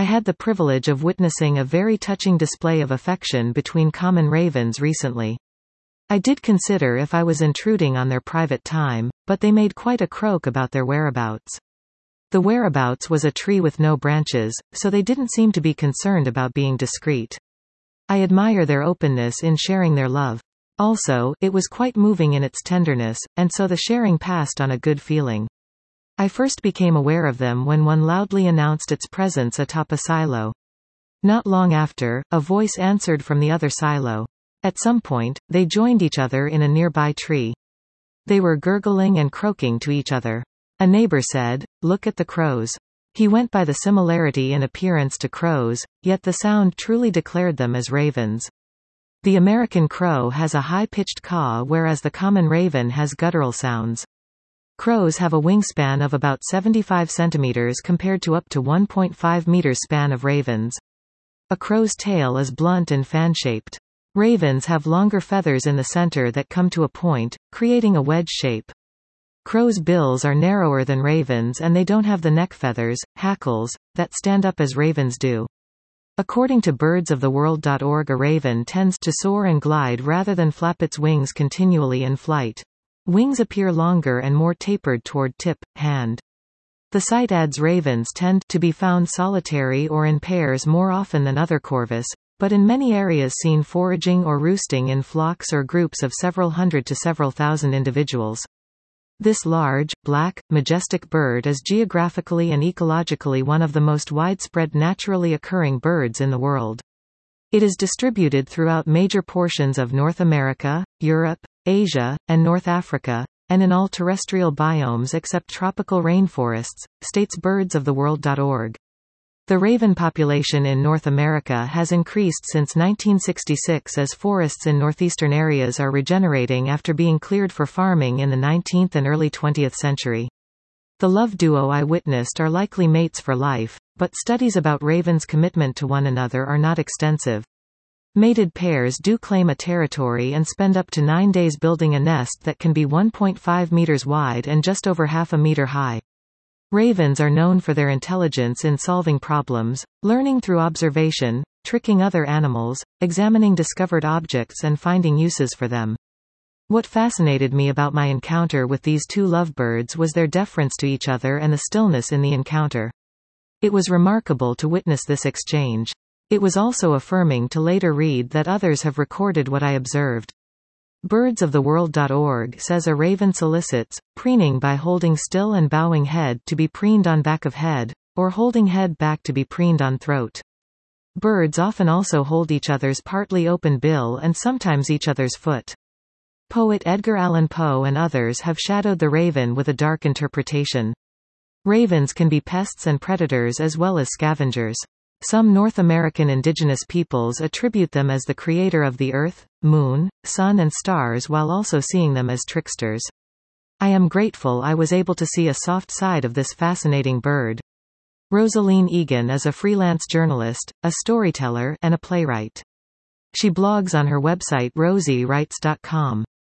I had the privilege of witnessing a very touching display of affection between common ravens recently. I did consider if I was intruding on their private time, but they made quite a croak about their whereabouts. The whereabouts was a tree with no branches, so they didn't seem to be concerned about being discreet. I admire their openness in sharing their love. Also, it was quite moving in its tenderness, and so the sharing passed on a good feeling. I first became aware of them when one loudly announced its presence atop a silo. Not long after, a voice answered from the other silo. At some point, they joined each other in a nearby tree. They were gurgling and croaking to each other. A neighbor said, "Look at the crows." He went by the similarity in appearance to crows, yet the sound truly declared them as ravens. The American crow has a high-pitched caw, whereas the common raven has guttural sounds. Crows have a wingspan of about 75 centimeters compared to up to 1.5 meters span of ravens. A crow's tail is blunt and fan-shaped. Ravens have longer feathers in the center that come to a point, creating a wedge shape. Crows' bills are narrower than ravens and they don't have the neck feathers, hackles, that stand up as ravens do. According to birdsoftheworld.org, a raven tends to soar and glide rather than flap its wings continually in flight. Wings appear longer and more tapered toward tip, hand. The site adds ravens tend to be found solitary or in pairs more often than other corvus, but in many areas seen foraging or roosting in flocks or groups of several hundred to several thousand individuals. This large, black, majestic bird is geographically and ecologically one of the most widespread naturally occurring birds in the world. It is distributed throughout major portions of North America, Europe, Asia, and North Africa, and in all terrestrial biomes except tropical rainforests, states birdsoftheworld.org. The raven population in North America has increased since 1966 as forests in northeastern areas are regenerating after being cleared for farming in the 19th and early 20th century. The love duo I witnessed are likely mates for life, but studies about ravens' commitment to one another are not extensive. Mated pairs do claim a territory and spend up to 9 days building a nest that can be 1.5 meters wide and just over half a meter high. Ravens are known for their intelligence in solving problems, learning through observation, tricking other animals, examining discovered objects and finding uses for them. What fascinated me about my encounter with these two lovebirds was their deference to each other and the stillness in the encounter. It was remarkable to witness this exchange. It was also affirming to later read that others have recorded what I observed. Birdsoftheworld.org says a raven solicits preening by holding still and bowing head to be preened on back of head, or holding head back to be preened on throat. Birds often also hold each other's partly open bill and sometimes each other's foot. Poet Edgar Allan Poe and others have shadowed the raven with a dark interpretation. Ravens can be pests and predators as well as scavengers. Some North American indigenous peoples attribute them as the creator of the earth, moon, sun and stars while also seeing them as tricksters. I am grateful I was able to see a soft side of this fascinating bird. Rosaline Egan is a freelance journalist, a storyteller, and a playwright. She blogs on her website rosiewrites.com.